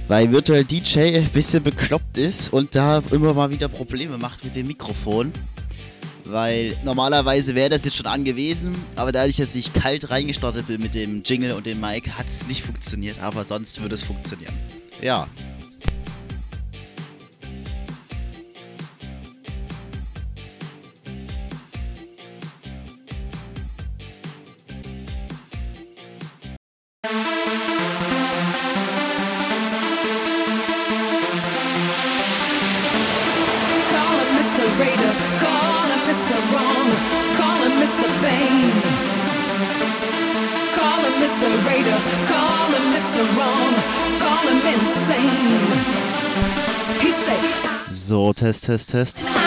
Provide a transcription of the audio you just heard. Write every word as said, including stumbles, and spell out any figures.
Weil Virtual D J ein bisschen bekloppt ist und da immer mal wieder Probleme macht mit dem Mikrofon. Weil normalerweise wäre das jetzt schon an gewesen, aber dadurch, dass ich kalt reingestartet bin mit dem Jingle und dem Mic, hat es nicht funktioniert, aber sonst würde es funktionieren. Ja. So, Test, Test, Test.